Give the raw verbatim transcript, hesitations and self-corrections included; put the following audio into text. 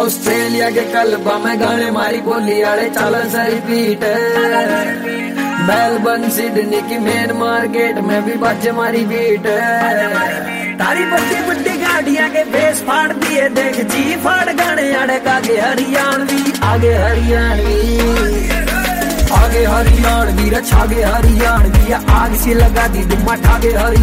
Australia के कलबा में गाने मारी बोली आड़े चालन से रिपीट। मेलबर्न सिडनी की मेन मार्केट में भी बाजे मारी बीट। तारी बड्डी बड्डी गाड़ियां के बेस फाड़ दिए देख जी फाड़ गाने आड़े आगे हरियाणवी आगे हरियाणवी आगे हरियाणवी रछागे हरियाणवी आग से लगा दी दुम्मा ठागे हरियाणवी।